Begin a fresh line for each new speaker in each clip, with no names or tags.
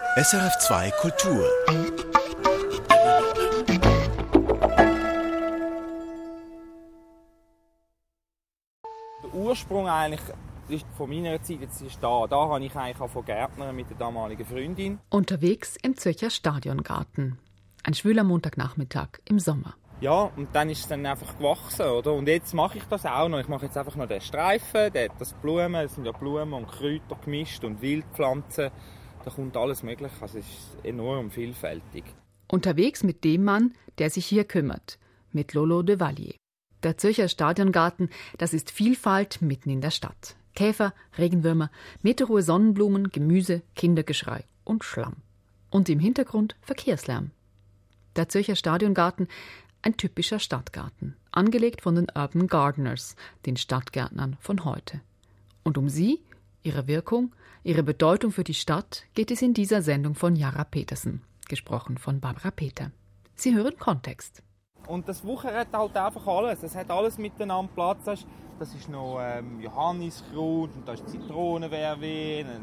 SRF 2 Kultur.
Der Ursprung eigentlich ist von meiner Zeit, jetzt ist da habe ich eigentlich auch von Gärtner mit der damaligen Freundin.
Unterwegs im Zürcher Stadiongarten. Ein schwüler Montagnachmittag im Sommer.
Ja, und dann ist es dann einfach gewachsen, oder? Und jetzt mache ich das auch noch. Ich mache jetzt einfach noch den Streifen, das Blumen, es sind ja Blumen und Kräuter gemischt und Wildpflanzen. Da kommt alles Mögliche, also es ist enorm vielfältig.
Unterwegs mit dem Mann, der sich hier kümmert, mit Lolo de Vallier. Der Zürcher Stadiongarten, das ist Vielfalt mitten in der Stadt. Käfer, Regenwürmer, meterhohe Sonnenblumen, Gemüse, Kindergeschrei und Schlamm. Und im Hintergrund Verkehrslärm. Der Zürcher Stadiongarten, ein typischer Stadtgarten, angelegt von den Urban Gardeners, den Stadtgärtnern von heute. Und um sie, ihre Wirkung, ihre Bedeutung für die Stadt geht es in dieser Sendung von Jara Petersen, gesprochen von Barbara Peter. Sie hören Kontext.
Und das wuchert halt einfach alles. Es hat alles miteinander Platz. Das ist noch Johanniskraut und da ist Zitronenverwehen,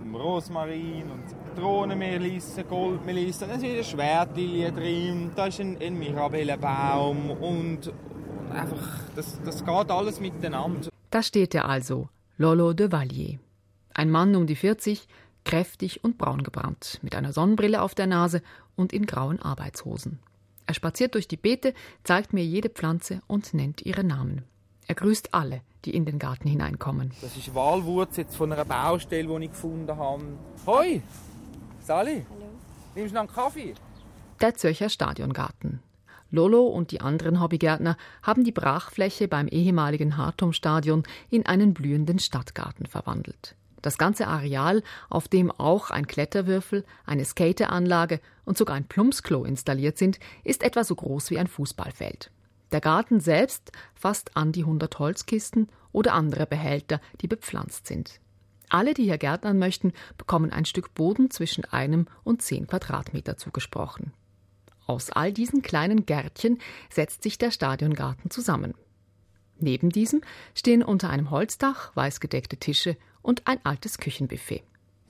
Rosmarin und Zitronenmelisse, Goldmelisse. Da ist eine Schwertlilie drin, da ist ein Mirabellenbaum und einfach, das geht alles miteinander.
Da steht er also, Lolo de Vallier. Ein Mann um die 40, kräftig und braun gebrannt, mit einer Sonnenbrille auf der Nase und in grauen Arbeitshosen. Er spaziert durch die Beete, zeigt mir jede Pflanze und nennt ihre Namen. Er grüßt alle, die in den Garten hineinkommen.
Das ist Walwurz jetzt von einer Baustelle, die ich gefunden habe. Hoi, Sally, hallo. Nimmst du noch einen Kaffee?
Der Zürcher Stadiongarten. Lolo und die anderen Hobbygärtner haben die Brachfläche beim ehemaligen Hartum-Stadion in einen blühenden Stadtgarten verwandelt. Das ganze Areal, auf dem auch ein Kletterwürfel, eine Skateranlage und sogar ein Plumpsklo installiert sind, ist etwa so groß wie ein Fußballfeld. Der Garten selbst fasst an die 100 Holzkisten oder andere Behälter, die bepflanzt sind. Alle, die hier gärtnern möchten, bekommen ein Stück Boden zwischen 1 und 10 Quadratmeter zugesprochen. Aus all diesen kleinen Gärtchen setzt sich der Stadiongarten zusammen. Neben diesem stehen unter einem Holzdach weißgedeckte Tische und ein altes Küchenbuffet.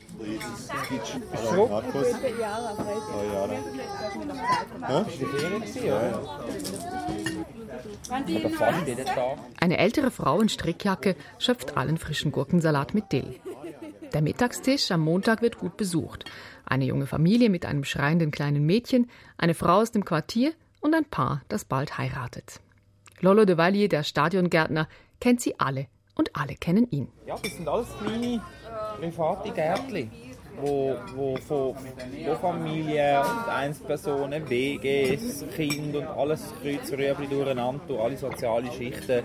Eine ältere Frau in Strickjacke schöpft allen frischen Gurkensalat mit Dill. Der Mittagstisch am Montag wird gut besucht. Eine junge Familie mit einem schreienden kleinen Mädchen, eine Frau aus dem Quartier und ein Paar, das bald heiratet. Lolo de Vallier, der Stadiongärtner, kennt sie alle und alle kennen ihn.
Ja, das sind alles kleine private Gärtchen, wo von Familien und Einzelpersonen, WGs, Kinder und alles Kreuzrüebli durcheinander, alle soziale Schichten,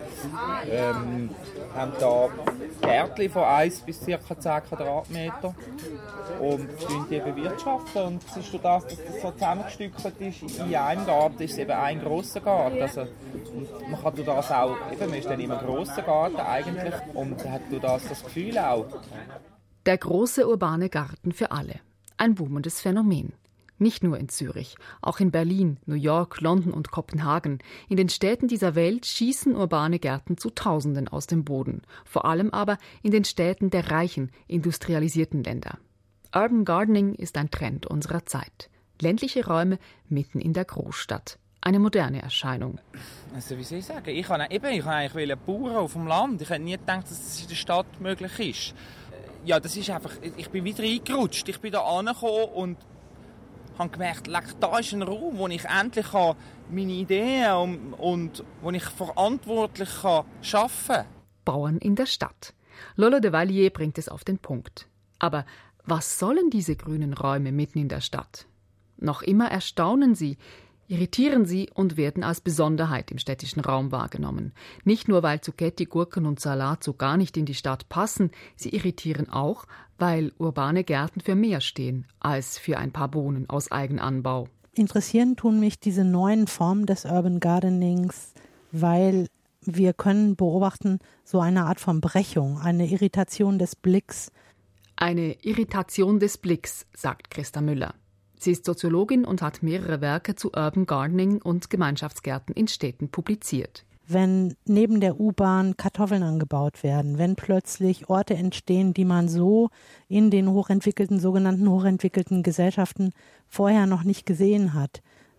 haben da Gärtchen von 1 bis ca. 10 Quadratmeter und die bewirtschaften. Und es ist durch das, dass das so zusammengestückelt ist in einem Garten, ist es eben ein grosser Garten. Also, und man kann durch das auch, eben, man ist dann immer grosser Garten eigentlich und hat durch das Gefühl auch.
Der große urbane Garten für alle. Ein boomendes Phänomen. Nicht nur in Zürich, auch in Berlin, New York, London und Kopenhagen. In den Städten dieser Welt schießen urbane Gärten zu Tausenden aus dem Boden. Vor allem aber in den Städten der reichen, industrialisierten Länder. Urban Gardening ist ein Trend unserer Zeit. Ländliche Räume mitten in der Großstadt. Eine moderne Erscheinung.
Also wie soll ich sagen? Ich wollte eigentlich Bauern auf dem Land. Ich hätte nie gedacht, dass das in der Stadt möglich ist. Ja, das ist einfach, ich bin wieder reingerutscht. Ich bin da angekommen und habe gemerkt, da ist ein Raum, wo ich endlich meine Ideen und wo ich verantwortlich arbeiten kann.
Bauern in der Stadt. Lolo de Vallier bringt es auf den Punkt. Aber was sollen diese grünen Räume mitten in der Stadt? Noch immer erstaunen sie, irritieren sie und werden als Besonderheit im städtischen Raum wahrgenommen. Nicht nur, weil Zucchetti, Gurken und Salat so gar nicht in die Stadt passen, sie irritieren auch, weil urbane Gärten für mehr stehen als für ein paar Bohnen aus Eigenanbau.
Interessieren tun mich diese neuen Formen des Urban Gardenings, weil wir können beobachten so eine Art von Brechung, eine Irritation des Blicks.
Eine Irritation des Blicks, sagt Christa Müller. Sie ist Soziologin und hat mehrere Werke zu Urban Gardening und Gemeinschaftsgärten in Städten publiziert.
wenn neben der U-Bahn Kartoffeln angebaut werden, wenn plötzlich Orte entstehen, die man so in den sogenannten hochentwickelten Gesellschaften vorher noch nicht gesehen hat.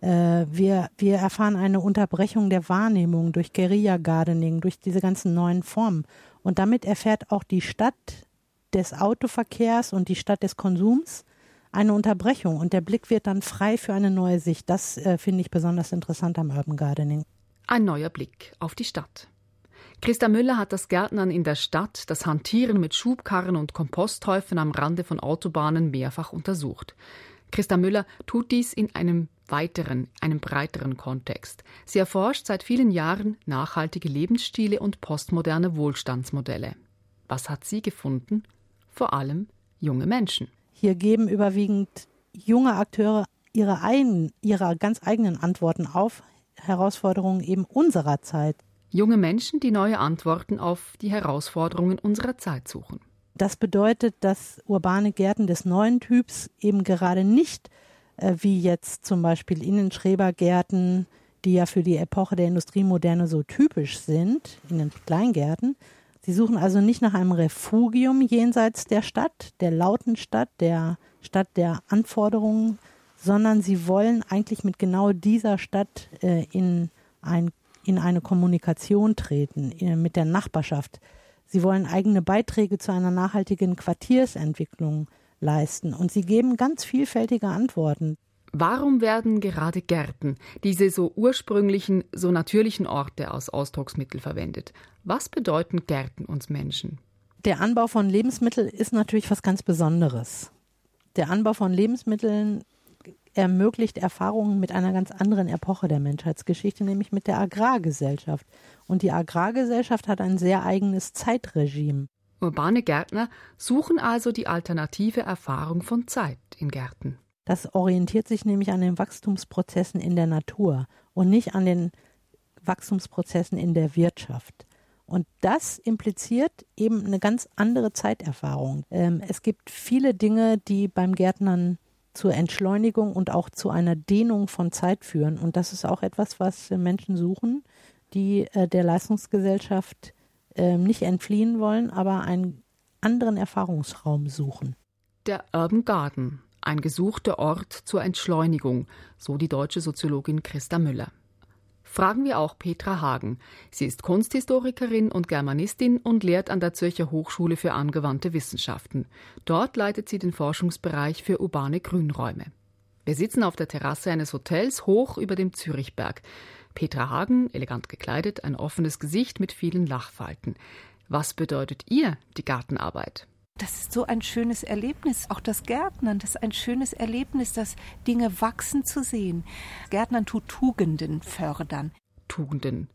Wir erfahren eine Unterbrechung der Wahrnehmung durch Guerilla-Gardening, durch diese ganzen neuen Formen. Und damit erfährt auch die Stadt des Autoverkehrs und die Stadt des Konsums eine Unterbrechung. Und der Blick wird dann frei für eine neue Sicht. Das finde ich besonders interessant am Urban Gardening.
Ein neuer Blick auf die Stadt. Christa Müller hat das Gärtnern in der Stadt, das Hantieren mit Schubkarren und Komposthäufen am Rande von Autobahnen mehrfach untersucht. Christa Müller tut dies in einem breiteren Kontext. Sie erforscht seit vielen Jahren nachhaltige Lebensstile und postmoderne Wohlstandsmodelle. Was hat sie gefunden? Vor allem junge Menschen.
Hier geben überwiegend junge Akteure ihre ganz eigenen Antworten auf Herausforderungen eben unserer Zeit.
Junge Menschen, die neue Antworten auf die Herausforderungen unserer Zeit suchen.
Das bedeutet, dass urbane Gärten des neuen Typs eben gerade nicht wie jetzt zum Beispiel Innenschrebergärten, die ja für die Epoche der Industriemoderne so typisch sind, in den Kleingärten. Sie suchen also nicht nach einem Refugium jenseits der Stadt, der lauten Stadt, der Stadt der Anforderungen, sondern sie wollen eigentlich mit genau dieser Stadt in eine Kommunikation treten, mit der Nachbarschaft. Sie wollen eigene Beiträge zu einer nachhaltigen Quartiersentwicklung leisten und sie geben ganz vielfältige Antworten.
Warum werden gerade Gärten, diese so ursprünglichen, so natürlichen Orte als Ausdrucksmittel verwendet? Was bedeuten Gärten uns Menschen?
Der Anbau von Lebensmitteln ist natürlich was ganz Besonderes. Der Anbau von Lebensmitteln ermöglicht Erfahrungen mit einer ganz anderen Epoche der Menschheitsgeschichte, nämlich mit der Agrargesellschaft. Und die Agrargesellschaft hat ein sehr eigenes Zeitregime.
Urbane Gärtner suchen also die alternative Erfahrung von Zeit in Gärten.
Das orientiert sich nämlich an den Wachstumsprozessen in der Natur und nicht an den Wachstumsprozessen in der Wirtschaft. Und das impliziert eben eine ganz andere Zeiterfahrung. Es gibt viele Dinge, die beim Gärtnern zur Entschleunigung und auch zu einer Dehnung von Zeit führen. Und das ist auch etwas, was Menschen suchen, die der Leistungsgesellschaft nicht entfliehen wollen, aber einen anderen Erfahrungsraum suchen.
Der Urban Garden, ein gesuchter Ort zur Entschleunigung, so die deutsche Soziologin Christa Müller. Fragen wir auch Petra Hagen. Sie ist Kunsthistorikerin und Germanistin und lehrt an der Zürcher Hochschule für angewandte Wissenschaften. Dort leitet sie den Forschungsbereich für urbane Grünräume. Wir sitzen auf der Terrasse eines Hotels hoch über dem Zürichberg. Petra Hagen, elegant gekleidet, ein offenes Gesicht mit vielen Lachfalten. Was bedeutet ihr die Gartenarbeit?
Das ist so ein schönes Erlebnis, auch das Gärtnern, das ist ein schönes Erlebnis, das Dinge wachsen zu sehen. Gärtnern tut Tugenden fördern.
Tugenden.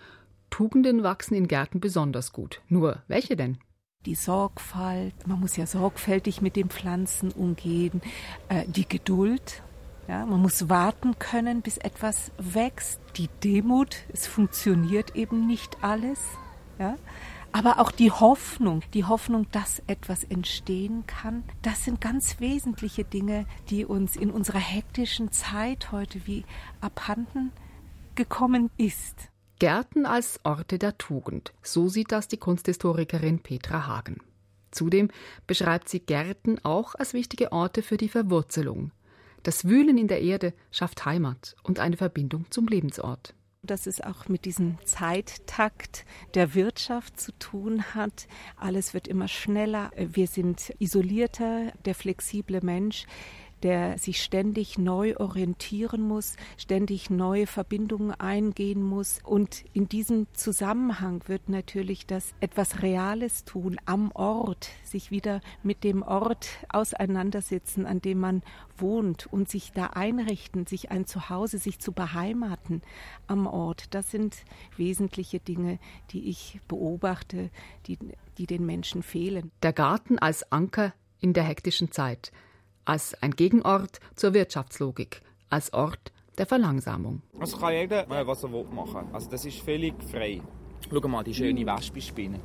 Tugenden wachsen in Gärten besonders gut. Nur welche denn?
Die Sorgfalt, man muss ja sorgfältig mit den Pflanzen umgehen, die Geduld. Ja, man muss warten können, bis etwas wächst. Die Demut, es funktioniert eben nicht alles. Ja. Aber auch die Hoffnung, dass etwas entstehen kann, das sind ganz wesentliche Dinge, die uns in unserer hektischen Zeit heute wie abhanden gekommen ist.
Gärten als Orte der Tugend, so sieht das die Kunsthistorikerin Petra Hagen. Zudem beschreibt sie Gärten auch als wichtige Orte für die Verwurzelung. Das Wühlen in der Erde schafft Heimat und eine Verbindung zum Lebensort.
Dass es auch mit diesem Zeittakt der Wirtschaft zu tun hat. Alles wird immer schneller. Wir sind isolierter, der flexible Mensch, der sich ständig neu orientieren muss, ständig neue Verbindungen eingehen muss. Und in diesem Zusammenhang wird natürlich das etwas Reales tun, am Ort, sich wieder mit dem Ort auseinandersetzen, an dem man wohnt und sich da einrichten, sich ein Zuhause, sich zu beheimaten am Ort. Das sind wesentliche Dinge, die ich beobachte, die den Menschen fehlen.
Der Garten als Anker in der hektischen Zeit, als ein Gegenort zur Wirtschaftslogik, als Ort der Verlangsamung.
Es kann jeder, was er machen will. Also das ist völlig frei. Schau mal, die schöne Wespenspinne.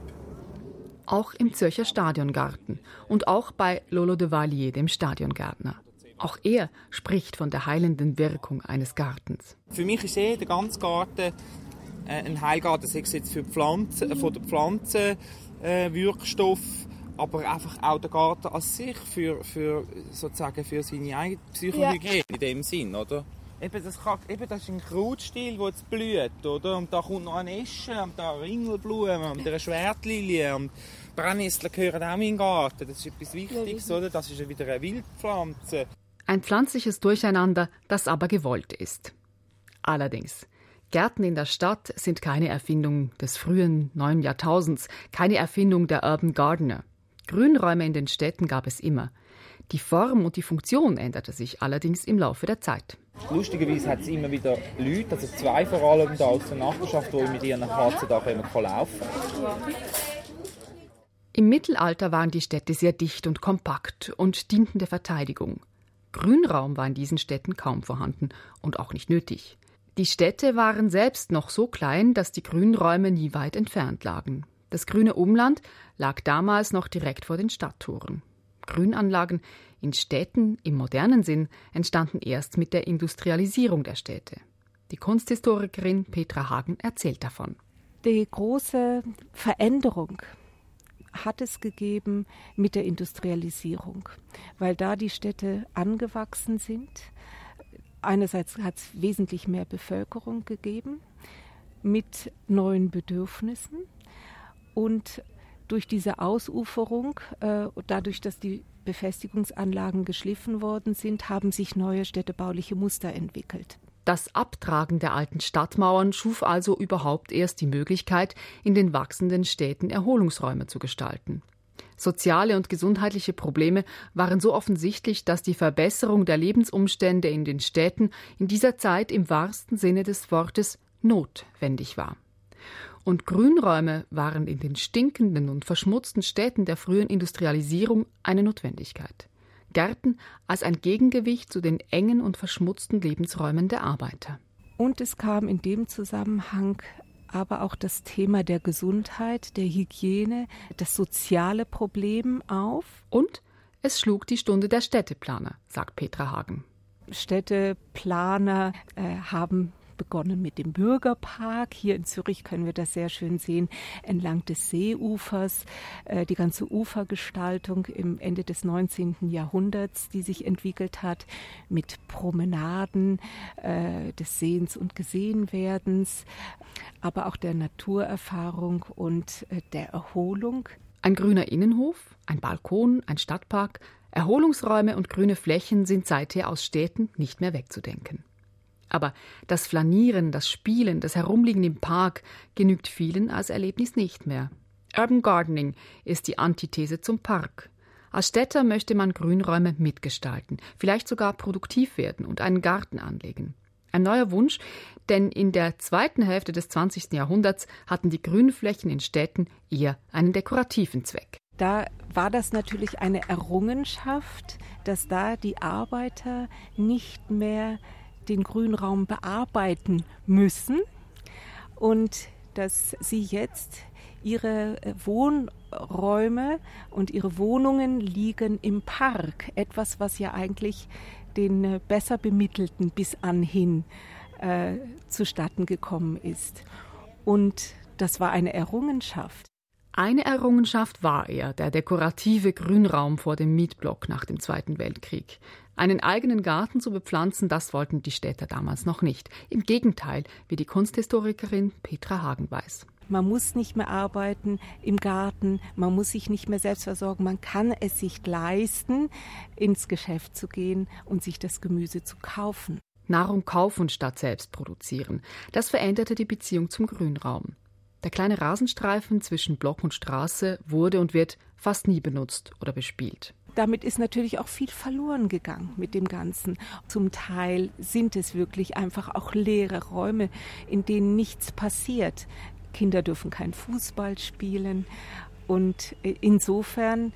Auch im Zürcher Stadiongarten und auch bei Lolo de Vallier, dem Stadiongärtner. Auch er spricht von der heilenden Wirkung eines Gartens.
Für mich ist der ganze Garten ein Heilgarten, sei es jetzt für die Pflanzen, von der Pflanzen, Wirkstoff, aber einfach auch der Garten an sich für seine eigene Psychohygiene in dem Sinn, oder? Das ist ein Krautstil, der jetzt blüht, oder? Und da kommt noch ein Esche, und da eine Ringelblume, und eine Schwertlilie, und Brennnesseln gehören auch in den Garten. Das ist etwas Wichtiges, oder? Das ist wieder eine Wildpflanze.
Ein pflanzliches Durcheinander, das aber gewollt ist. Allerdings, Gärten in der Stadt sind keine Erfindung des frühen 9. Jahrtausends, keine Erfindung der Urban Gardener. Grünräume in den Städten gab es immer. Die Form und die Funktion änderte sich allerdings im Laufe der Zeit.
Lustigerweise hat es immer wieder Leute, also 2 vor allem da aus der Nachbarschaft, die mit ihren Katzen da laufen können.
Im Mittelalter waren die Städte sehr dicht und kompakt und dienten der Verteidigung. Grünraum war in diesen Städten kaum vorhanden und auch nicht nötig. Die Städte waren selbst noch so klein, dass die Grünräume nie weit entfernt lagen. Das grüne Umland lag damals noch direkt vor den Stadttoren. Grünanlagen in Städten im modernen Sinn entstanden erst mit der Industrialisierung der Städte. Die Kunsthistorikerin Petra Hagen erzählt davon.
Die große Veränderung hat es gegeben mit der Industrialisierung, weil da die Städte angewachsen sind. Einerseits hat es wesentlich mehr Bevölkerung gegeben mit neuen Bedürfnissen und durch diese Ausuferung, dadurch, dass die Befestigungsanlagen geschliffen worden sind, haben sich neue städtebauliche Muster entwickelt.
Das Abtragen der alten Stadtmauern schuf also überhaupt erst die Möglichkeit, in den wachsenden Städten Erholungsräume zu gestalten. Soziale und gesundheitliche Probleme waren so offensichtlich, dass die Verbesserung der Lebensumstände in den Städten in dieser Zeit im wahrsten Sinne des Wortes notwendig war. Und Grünräume waren in den stinkenden und verschmutzten Städten der frühen Industrialisierung eine Notwendigkeit. Gärten als ein Gegengewicht zu den engen und verschmutzten Lebensräumen der Arbeiter.
Und es kam in dem Zusammenhang aber auch das Thema der Gesundheit, der Hygiene, das soziale Problem auf.
Und es schlug die Stunde der Städteplaner, sagt Petra Hagen.
Städteplaner haben begonnen mit dem Bürgerpark. Hier in Zürich können wir das sehr schön sehen, entlang des Seeufers. Die ganze Ufergestaltung im Ende des 19. Jahrhunderts, die sich entwickelt hat, mit Promenaden des Sehens und Gesehenwerdens, aber auch der Naturerfahrung und der Erholung.
Ein grüner Innenhof, ein Balkon, ein Stadtpark, Erholungsräume und grüne Flächen sind seither aus Städten nicht mehr wegzudenken. Aber das Flanieren, das Spielen, das Herumliegen im Park genügt vielen als Erlebnis nicht mehr. Urban Gardening ist die Antithese zum Park. Als Städter möchte man Grünräume mitgestalten, vielleicht sogar produktiv werden und einen Garten anlegen. Ein neuer Wunsch, denn in der zweiten Hälfte des 20. Jahrhunderts hatten die Grünflächen in Städten eher einen dekorativen Zweck.
Da war das natürlich eine Errungenschaft, dass da die Arbeiter nicht mehr den Grünraum bearbeiten müssen und dass sie jetzt ihre Wohnräume und ihre Wohnungen liegen im Park. Etwas, was ja eigentlich den besser Bemittelten bis anhin zustatten gekommen ist. Und das war eine Errungenschaft.
Eine Errungenschaft war der dekorative Grünraum vor dem Mietblock nach dem Zweiten Weltkrieg. Einen eigenen Garten zu bepflanzen, das wollten die Städter damals noch nicht. Im Gegenteil, wie die Kunsthistorikerin Petra Hagen weiß.
Man muss nicht mehr arbeiten im Garten, man muss sich nicht mehr selbst versorgen, man kann es sich leisten, ins Geschäft zu gehen und sich das Gemüse zu kaufen.
Nahrung kaufen statt selbst produzieren, das veränderte die Beziehung zum Grünraum. Der kleine Rasenstreifen zwischen Block und Straße wurde und wird fast nie benutzt oder bespielt.
Damit ist natürlich auch viel verloren gegangen mit dem Ganzen. Zum Teil sind es wirklich einfach auch leere Räume, in denen nichts passiert. Kinder dürfen kein Fußball spielen und insofern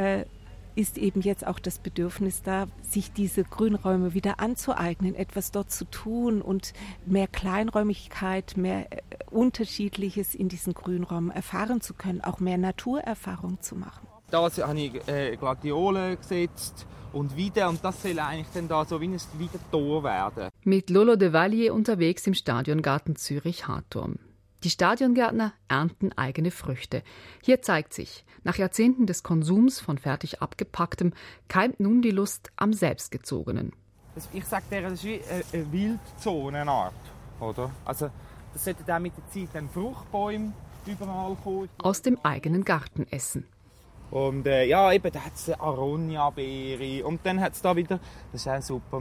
ist eben jetzt auch das Bedürfnis da, sich diese Grünräume wieder anzueignen, etwas dort zu tun und mehr Kleinräumigkeit, mehr Unterschiedliches in diesen Grünräumen erfahren zu können, auch mehr Naturerfahrung zu machen.
Da habe ich Gladiolen gesetzt und Weiden, und das soll eigentlich dann da so wie ein Weidentor werden.
Mit Lolo de Vallier unterwegs im Stadiongarten Zürich-Harturm. Die Stadiongärtner ernten eigene Früchte. Hier zeigt sich, nach Jahrzehnten des Konsums von fertig abgepacktem keimt nun die Lust am Selbstgezogenen.
Ich sage dir, das ist wie eine Wildzonenart, oder? Also das sollte auch mit der Zeit dann Fruchtbäume überall kommen.
Aus dem eigenen Garten essen.
Und eben, da hat es Aronia-Beere und dann hat es da wieder, das ist auch super,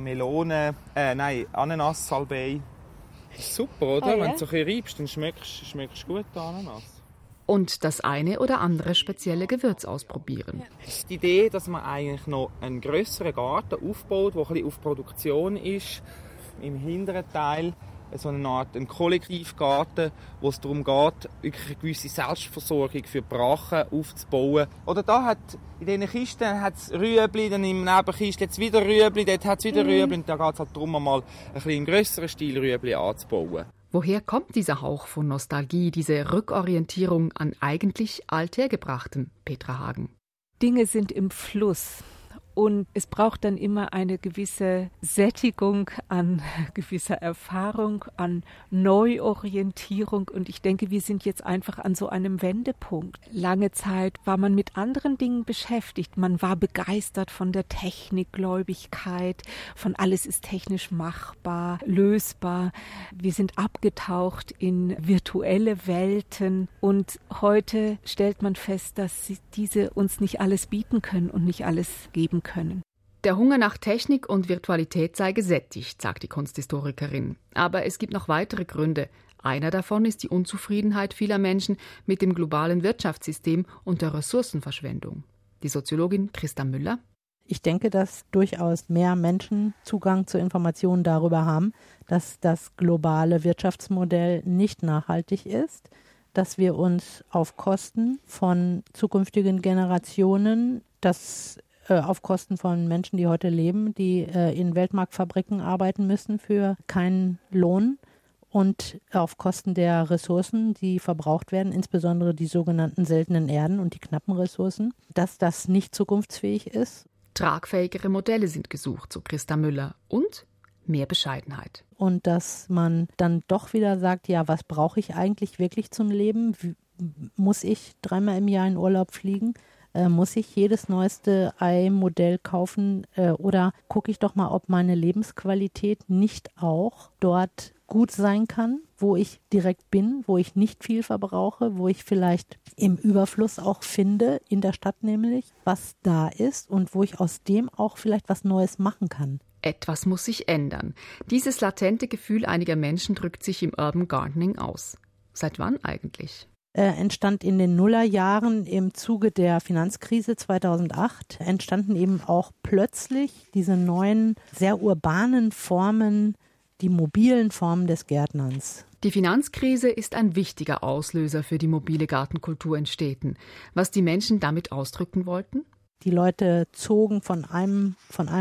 Ananas, Salbei. Das ist super, oder?
Oh, ja?
Wenn du so ein bisschen reibst, dann schmeckst du gut die Ananas.
Und das eine oder andere spezielle Gewürz ausprobieren.
Es ist die Idee, dass man eigentlich noch einen grösseren Garten aufbaut, der ein bisschen auf Produktion ist. Im hinteren Teil so eine Art ein Kollektivgarten, wo es darum geht, wirklich eine gewisse Selbstversorgung für Brachen aufzubauen. Oder da hat in diesen Kisten hat's Rüebli, dann im Nebenkisten hat es wieder Rüebli, dort hat es wieder Rüebli. Und da geht es halt darum, mal ein bisschen im grösseren Stil Rüebli anzubauen.
Woher kommt dieser Hauch von Nostalgie, diese Rückorientierung an eigentlich Althergebrachtem, Petra Hagen?
Dinge sind im Fluss. Und es braucht dann immer eine gewisse Sättigung an gewisser Erfahrung, an Neuorientierung. Und ich denke, wir sind jetzt einfach an so einem Wendepunkt. Lange Zeit war man mit anderen Dingen beschäftigt. Man war begeistert von der Technikgläubigkeit, von alles ist technisch machbar, lösbar. Wir sind abgetaucht in virtuelle Welten. Und heute stellt man fest, dass diese uns nicht alles bieten können und nicht alles geben können.
Der Hunger nach Technik und Virtualität sei gesättigt, sagt die Kunsthistorikerin. Aber es gibt noch weitere Gründe. Einer davon ist die Unzufriedenheit vieler Menschen mit dem globalen Wirtschaftssystem und der Ressourcenverschwendung. Die Soziologin Christa Müller.
Ich denke, dass durchaus mehr Menschen Zugang zu Informationen darüber haben, dass das globale Wirtschaftsmodell nicht nachhaltig ist, dass wir uns auf Kosten von zukünftigen Generationen, auf Kosten von Menschen, die heute leben, die in Weltmarktfabriken arbeiten müssen für keinen Lohn und auf Kosten der Ressourcen, die verbraucht werden, insbesondere die sogenannten seltenen Erden und die knappen Ressourcen, dass das nicht zukunftsfähig ist.
Tragfähigere Modelle sind gesucht, so Christa Müller. Und mehr Bescheidenheit.
Und dass man dann doch wieder sagt, ja, was brauche ich eigentlich wirklich zum Leben? Muss ich 3-mal im Jahr in Urlaub fliegen? Muss ich jedes neueste Ei-Modell kaufen oder gucke ich doch mal, ob meine Lebensqualität nicht auch dort gut sein kann, wo ich direkt bin, wo ich nicht viel verbrauche, wo ich vielleicht im Überfluss auch finde, in der Stadt nämlich, was da ist und wo ich aus dem auch vielleicht was Neues machen kann.
Etwas muss sich ändern. Dieses latente Gefühl einiger Menschen drückt sich im Urban Gardening aus. Seit wann eigentlich?
Entstand in den Nullerjahren im Zuge der Finanzkrise 2008, entstanden eben auch plötzlich diese neuen, sehr urbanen Formen, die mobilen Formen des Gärtnerns.
Die Finanzkrise ist ein wichtiger Auslöser für die mobile Gartenkultur in Städten. Was die Menschen damit ausdrücken wollten?
Die Leute zogen von einem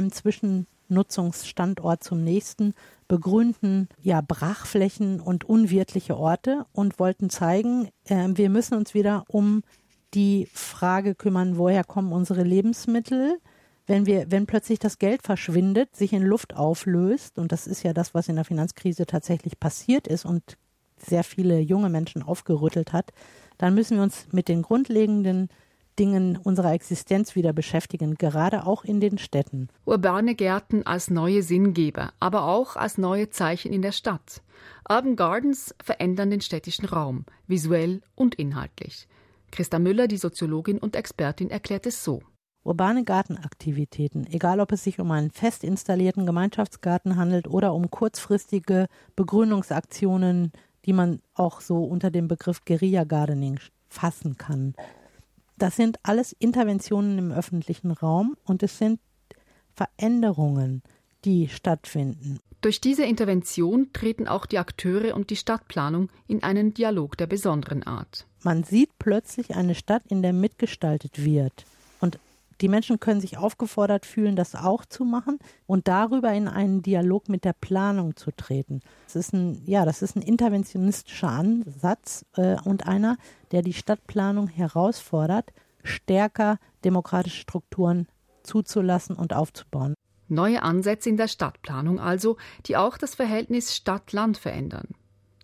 Zwischennutzungsstandort zum nächsten, begrünten Brachflächen und unwirtliche Orte und wollten zeigen, wir müssen uns wieder um die Frage kümmern, woher kommen unsere Lebensmittel, wenn plötzlich das Geld verschwindet, sich in Luft auflöst, und das ist ja das, was in der Finanzkrise tatsächlich passiert ist und sehr viele junge Menschen aufgerüttelt hat, dann müssen wir uns mit den grundlegenden Dingen unserer Existenz wieder beschäftigen, gerade auch in den Städten.
Urbane Gärten als neue Sinngeber, aber auch als neue Zeichen in der Stadt. Urban Gardens verändern den städtischen Raum, visuell und inhaltlich. Christa Müller, die Soziologin und Expertin, erklärt es so.
Urbane Gartenaktivitäten, egal ob es sich um einen fest installierten Gemeinschaftsgarten handelt oder um kurzfristige Begrünungsaktionen, die man auch so unter dem Begriff Guerilla Gardening fassen kann. Das sind alles Interventionen im öffentlichen Raum und es sind Veränderungen, die stattfinden.
Durch diese Intervention treten auch die Akteure und die Stadtplanung in einen Dialog der besonderen Art.
Man sieht plötzlich eine Stadt, in der mitgestaltet wird. Und die Menschen können sich aufgefordert fühlen, das auch zu machen und darüber in einen Dialog mit der Planung zu treten. Das ist ein interventionistischer Ansatz und einer, der die Stadtplanung herausfordert, stärker demokratische Strukturen zuzulassen und aufzubauen.
Neue Ansätze in der Stadtplanung also, die auch das Verhältnis Stadt-Land verändern.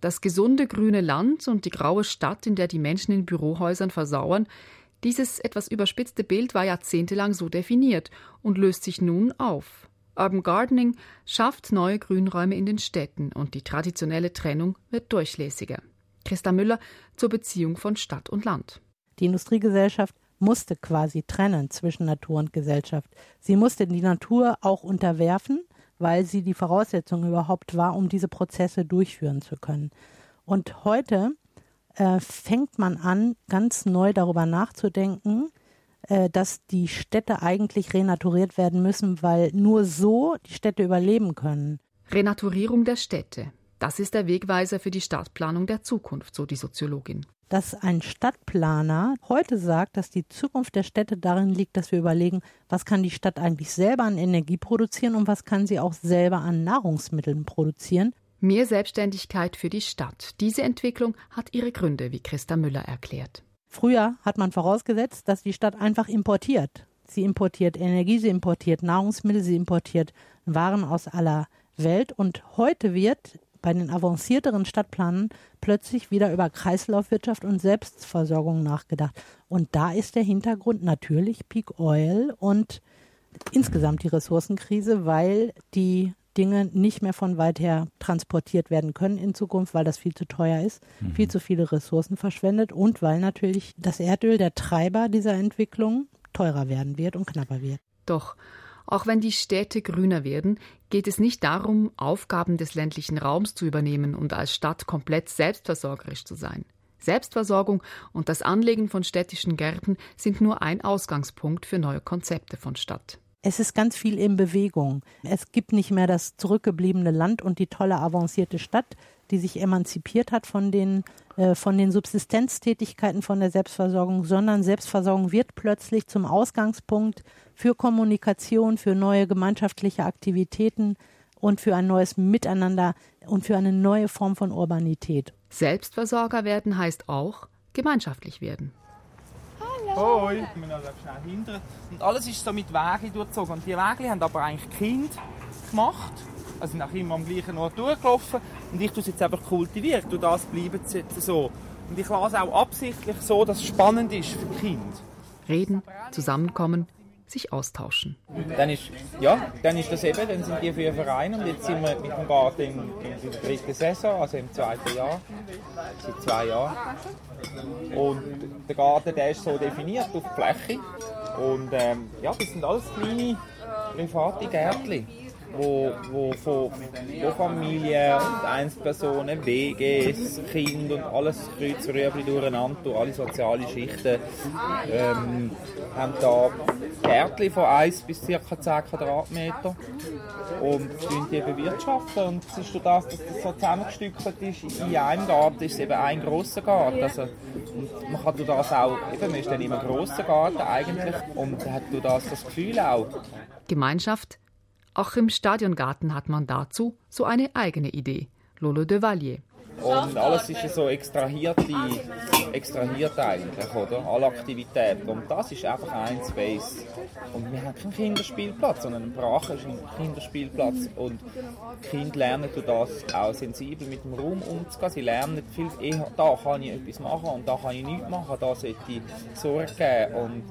Das gesunde grüne Land und die graue Stadt, in der die Menschen in Bürohäusern versauern, dieses etwas überspitzte Bild war jahrzehntelang so definiert und löst sich nun auf. Urban Gardening schafft neue Grünräume in den Städten und die traditionelle Trennung wird durchlässiger. Christa Müller zur Beziehung von Stadt und Land.
Die Industriegesellschaft musste quasi trennen zwischen Natur und Gesellschaft. Sie musste die Natur auch unterwerfen, weil sie die Voraussetzung überhaupt war, um diese Prozesse durchführen zu können. Und heute fängt man an, ganz neu darüber nachzudenken, dass die Städte eigentlich renaturiert werden müssen, weil nur so die Städte überleben können.
Renaturierung der Städte, das ist der Wegweiser für die Stadtplanung der Zukunft, so die Soziologin.
Dass ein Stadtplaner heute sagt, dass die Zukunft der Städte darin liegt, dass wir überlegen, was kann die Stadt eigentlich selber an Energie produzieren und was kann sie auch selber an Nahrungsmitteln produzieren.
Mehr Selbstständigkeit für die Stadt. Diese Entwicklung hat ihre Gründe, wie Christa Müller erklärt.
Früher hat man vorausgesetzt, dass die Stadt einfach importiert. Sie importiert Energie, sie importiert Nahrungsmittel, sie importiert Waren aus aller Welt. Und heute wird bei den avancierteren Stadtplanen plötzlich wieder über Kreislaufwirtschaft und Selbstversorgung nachgedacht. Und da ist der Hintergrund natürlich Peak Oil und insgesamt die Ressourcenkrise, weil die Dinge nicht mehr von weit her transportiert werden können in Zukunft, weil das viel zu teuer ist, viel zu viele Ressourcen verschwendet und weil natürlich das Erdöl, der Treiber dieser Entwicklung, teurer werden wird und knapper wird.
Doch, auch wenn die Städte grüner werden, geht es nicht darum, Aufgaben des ländlichen Raums zu übernehmen und als Stadt komplett selbstversorgerisch zu sein. Selbstversorgung und das Anlegen von städtischen Gärten sind nur ein Ausgangspunkt für neue Konzepte von Stadt.
Es ist ganz viel in Bewegung. Es gibt nicht mehr das zurückgebliebene Land und die tolle avancierte Stadt, die sich emanzipiert hat von den Subsistenztätigkeiten, von der Selbstversorgung, sondern Selbstversorgung wird plötzlich zum Ausgangspunkt für Kommunikation, für neue gemeinschaftliche Aktivitäten und für ein neues Miteinander und für eine neue Form von Urbanität.
Selbstversorger werden heißt auch gemeinschaftlich werden.
Hoi. Ich bin noch schnell hinter. Und alles ist so mit Wegen durchgezogen. Und die Wege haben aber eigentlich Kinder gemacht. Also sind auch immer am gleichen Ort durchgelaufen. Und ich tue es jetzt einfach kultivieren. Und das bleibt jetzt so. Und ich lasse auch absichtlich so, dass es spannend ist für die Kinder.
Reden, zusammenkommen, sich austauschen.
Dann ist das eben, dann sind die 4 Vereine und jetzt sind wir mit dem Garten in der 3. Saison, also im 2. Jahr, seit 2 Jahren. Und der Garten, der ist so definiert auf die Fläche und das sind alles kleine private Gärtchen, wo Familien und Einzelpersonen, WGs, Kinder und alles kreuz Rüebli durcheinander, alle soziale Schichten haben da Gärtchen von 1 bis ca. 10 Quadratmeter und die bewirtschaften. Und es ist durch das, dass das so zusammengestückelt ist, in einem Garten ist es eben ein grosser Garten. Also, und man kann durch das auch, man ist dann immer ein grosser Garten eigentlich und hat durch das Gefühl auch.
Gemeinschaft. Auch im Stadiongarten hat man dazu so eine eigene Idee. Lolo de Vallier.
Und alles ist so extrahiert eigentlich, oder? Alle Aktivitäten. Und das ist einfach ein Space. Und wir haben keinen Kinderspielplatz, sondern ein Brache ist ein Kinderspielplatz. Und die Kinder lernen durch das auch sensibel mit dem Raum umzugehen. Sie lernen viel eher, da kann ich etwas machen und da kann ich nichts machen, da sollte ich Sorge geben. Und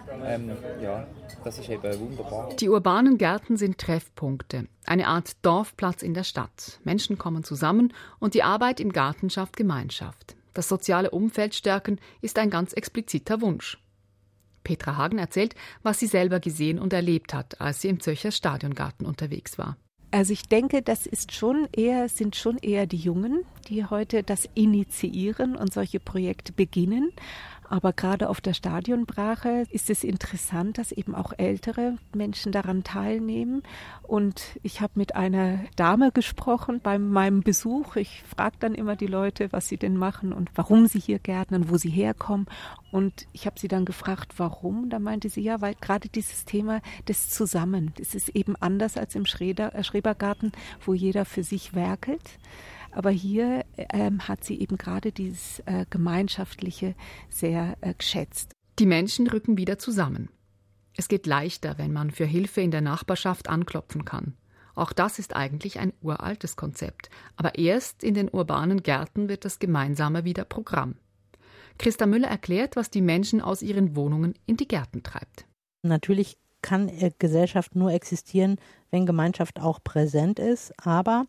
das ist eben wunderbar.
Die urbanen Gärten sind Treffpunkte, eine Art Dorfplatz in der Stadt. Menschen kommen zusammen und die Arbeit im Garten schafft Gemeinschaft. Das soziale Umfeld stärken ist ein ganz expliziter Wunsch. Petra Hagen erzählt, was sie selber gesehen und erlebt hat, als sie im Zürcher Stadiongarten unterwegs war.
Also ich denke, das sind schon eher die Jungen, die heute das initiieren und solche Projekte beginnen. Aber gerade auf der Stadionbrache ist es interessant, dass eben auch ältere Menschen daran teilnehmen. Und ich habe mit einer Dame gesprochen bei meinem Besuch. Ich frage dann immer die Leute, was sie denn machen und warum sie hier gärtnern, wo sie herkommen. Und ich habe sie dann gefragt, warum. Da meinte sie, ja, weil gerade dieses Thema des Zusammen, das ist eben anders als im Schrebergarten, wo jeder für sich werkelt. Aber hier hat sie eben gerade dieses Gemeinschaftliche sehr geschätzt.
Die Menschen rücken wieder zusammen. Es geht leichter, wenn man für Hilfe in der Nachbarschaft anklopfen kann. Auch das ist eigentlich ein uraltes Konzept. Aber erst in den urbanen Gärten wird das Gemeinsame wieder Programm. Christa Müller erklärt, was die Menschen aus ihren Wohnungen in die Gärten treibt.
Natürlich kann Gesellschaft nur existieren, wenn Gemeinschaft auch präsent ist. Aber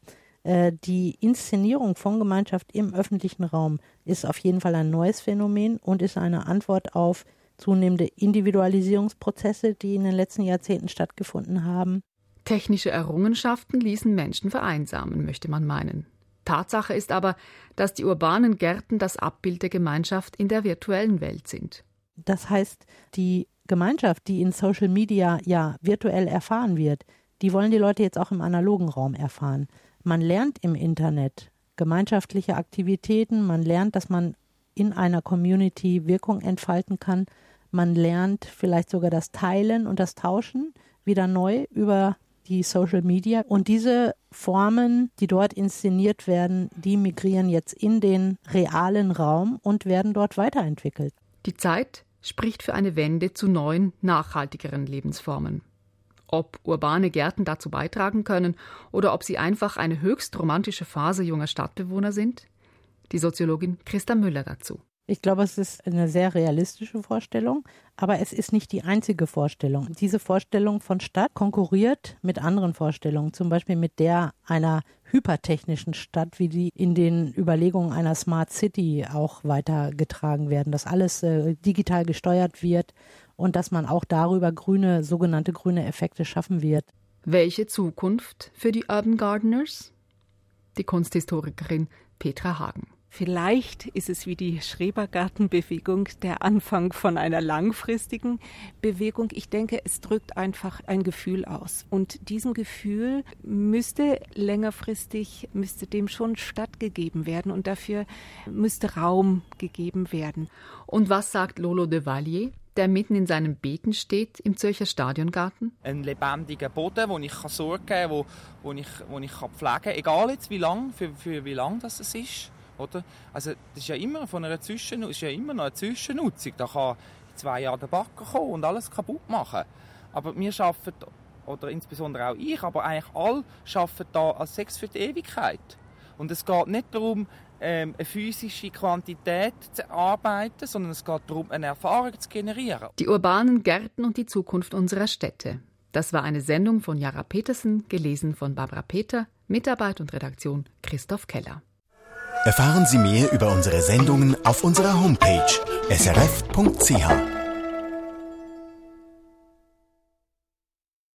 die Inszenierung von Gemeinschaft im öffentlichen Raum ist auf jeden Fall ein neues Phänomen und ist eine Antwort auf zunehmende Individualisierungsprozesse, die in den letzten Jahrzehnten stattgefunden haben.
Technische Errungenschaften ließen Menschen vereinsamen, möchte man meinen. Tatsache ist aber, dass die urbanen Gärten das Abbild der Gemeinschaft in der virtuellen Welt sind.
Das heißt, die Gemeinschaft, die in Social Media ja virtuell erfahren wird, die wollen die Leute jetzt auch im analogen Raum erfahren. Man lernt im Internet gemeinschaftliche Aktivitäten, man lernt, dass man in einer Community Wirkung entfalten kann. Man lernt vielleicht sogar das Teilen und das Tauschen wieder neu über die Social Media. Und diese Formen, die dort inszeniert werden, die migrieren jetzt in den realen Raum und werden dort weiterentwickelt.
Die Zeit spricht für eine Wende zu neuen, nachhaltigeren Lebensformen. Ob urbane Gärten dazu beitragen können oder ob sie einfach eine höchst romantische Phase junger Stadtbewohner sind? Die Soziologin Christa Müller dazu.
Ich glaube, es ist eine sehr realistische Vorstellung, aber es ist nicht die einzige Vorstellung. Diese Vorstellung von Stadt konkurriert mit anderen Vorstellungen, zum Beispiel mit der einer hypertechnischen Stadt, wie die in den Überlegungen einer Smart City auch weitergetragen werden, dass alles digital gesteuert wird und dass man auch darüber sogenannte grüne Effekte schaffen wird.
Welche Zukunft für die Urban Gardeners? Die Kunsthistorikerin Petra Hagen.
Vielleicht ist es wie die Schrebergartenbewegung der Anfang von einer langfristigen Bewegung. Ich denke, es drückt einfach ein Gefühl aus. Und diesem Gefühl müsste dem schon stattgegeben werden und dafür müsste Raum gegeben werden.
Und was sagt Lolo de Vallier, der mitten in seinen Beeten steht im Zürcher Stadiongarten?
Ein lebendiger Boden, wo ich Sorge geben kann, wo ich pflegen kann, egal jetzt wie lang, für wie lang das ist. Oder? Also das ist ja immer noch eine Zwischennutzung. Da kann in 2 Jahren der Bagger kommen und alles kaputt machen. Aber wir arbeiten, oder insbesondere auch ich, aber eigentlich alle arbeiten da als Sex für die Ewigkeit. Und es geht nicht darum, eine physische Quantität zu arbeiten, sondern es geht darum, eine Erfahrung zu generieren.
Die urbanen Gärten und die Zukunft unserer Städte. Das war eine Sendung von Jara Petersen, gelesen von Barbara Peter, Mitarbeit und Redaktion Christoph Keller.
Erfahren Sie mehr über unsere Sendungen auf unserer Homepage srf.ch.